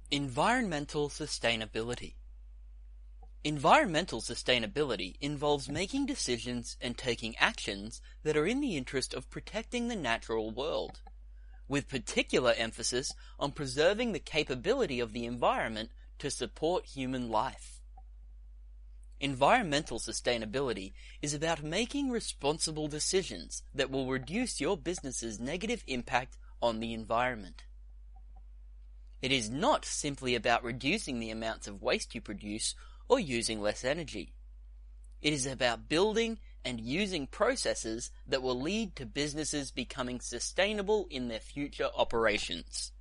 Environmental sustainability. Environmental sustainability involves making decisions and taking actions that are in the interest of protecting the natural world, with particular emphasis on preserving the capability of the environment to support human life. Environmental sustainability is about making responsible decisions that will reduce your business's negative impact on the environment. It is not simply about reducing the amounts of waste you produce or using less energy. It is about building and using processes that will lead to businesses becoming sustainable in their future operations.